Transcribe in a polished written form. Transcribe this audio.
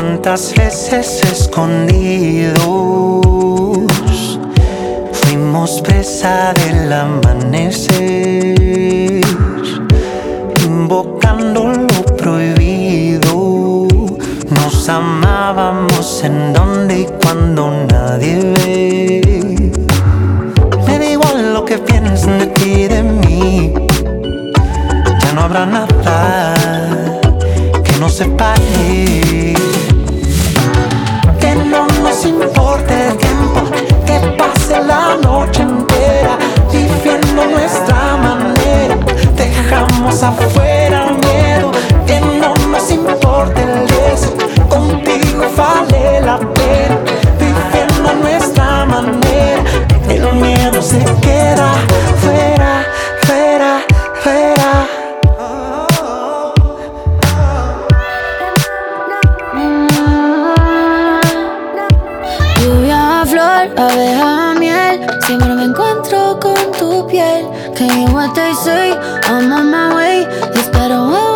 Cuántas veces escondidos fuimos presa del amanecer, invocando lo prohibido. Nos amábamos en donde y cuando nadie ve. Me da igual lo que piensen de ti y de mí. Ya no habrá nada que nos separe. Que no nos importe el tiempo, que pase la noche entera viviendo nuestra manera. Dejamos afuera el miedo. Que no nos importe el riesgo, contigo vale la pena. Viviendo nuestra manera, el miedo se queda fuera, fuera, fuera. Lluvia, flor, abeja, miel. Siempre me encuentro con tu piel. Can you what they say? I'm on my way. It's better when